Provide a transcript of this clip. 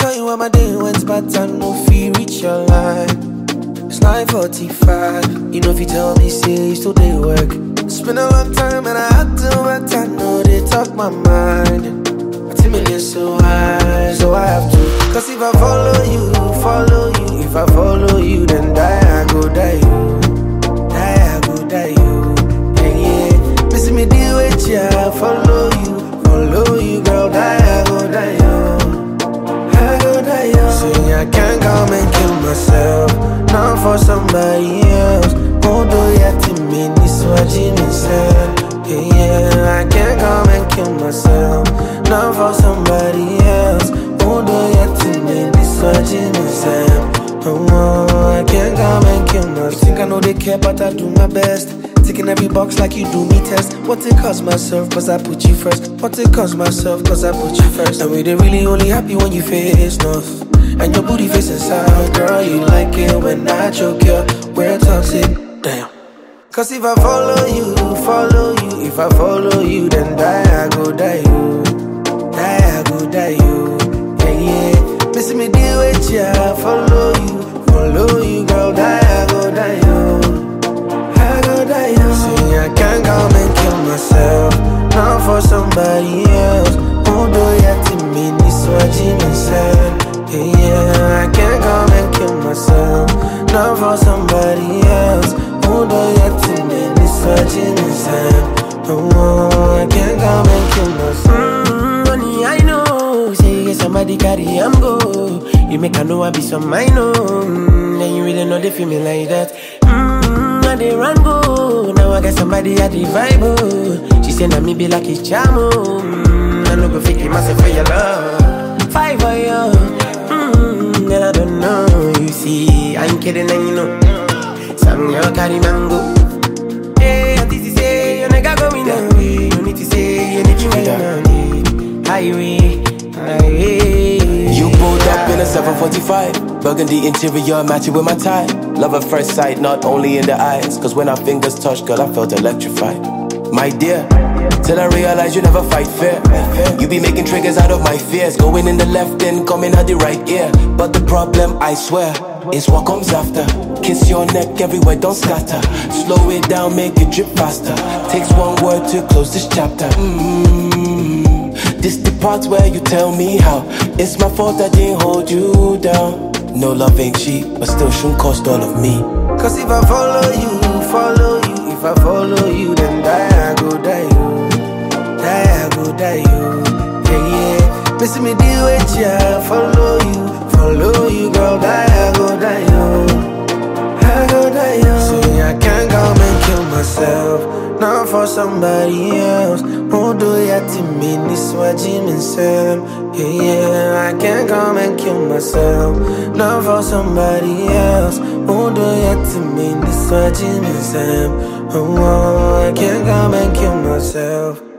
tell you how my day went, but I no feel reach your line. It's 9:45. You know if you tell me, say you still day work. It's been a long time and I had to, but I know they talk my mind. My timid is so high, so I have to. Cause if I follow you, follow you. If I follow you, then die, I go die you. Die, I go die you. Yeah, yeah. Missing me deal with ya, follow you, girl, die, I go die you. I go die you. See, I can't come and kill myself, not for somebody else. Won't do yet to me, this what you said. Yeah, yeah, I can't come and kill myself, not for somebody else. Won't do yet to me, this what you said. Oh, I can't come and kill myself. You think I know they care, but I do my best. Ticking every box like you do me test. What it cost myself, cause I put you first. What it cost myself, cause I put you first. And we they really only happy when you face north. And your booty facing south. Girl, you like it when I choke you. We're toxic, damn. Cause if I follow you, follow you. If I follow you, then die, I go die you. Die, I go die you. Yeah, yeah. Missing me deal with ya, follow you, girl, die, I go die you. I go die you. See, I can't come and kill myself, not for somebody else. Won't do yet to me, this what Jimmy said. Yeah, yeah, I can't come and kill myself, not for somebody else. Won't do yet to me, this what Jimmy said. Oh, I can't come and kill myself. Money, I know. Say you get somebody carry, I'm go. You make I know I be some I know. Then you really know they feel me like that. I they run go. Now I got somebody at the vibe. Oh. She said that me be like a charm. I no go fake it myself for your love. 5 for you. Girl, I don't know. You see, I ain't kidding and you know. Some girl carry mango. Hey, I think say you nigga going that way. You need to say you need to go highway. You pulled up in a 745, burgundy interior matching with my tie. Love at first sight, not only in the eyes. Cause when our fingers touched, girl, I felt electrified. My dear, till I realized you never fight fair. You be making triggers out of my fears. Going in the left and coming out the right ear. But the problem, I swear, is what comes after. Kiss your neck everywhere, don't scatter. Slow it down, make it drip faster. Takes one word to close this chapter. This the part where you tell me how it's my fault I didn't hold you down. No love ain't cheap, but still shouldn't cost all of me. Cause if I follow you, follow you. If I follow you, then die, I go die you. Die, I go die you. Yeah, yeah. Missing me deal with ya, follow you, girl, die, I go die you. I go die you. See, I can't come and kill myself, not for somebody else. Won't do yet to me, this what Jimmy said. Yeah, yeah, I can't come and kill myself, not for somebody else. Won't do yet to me, this what Jimmy said. Oh, I can't come and kill myself.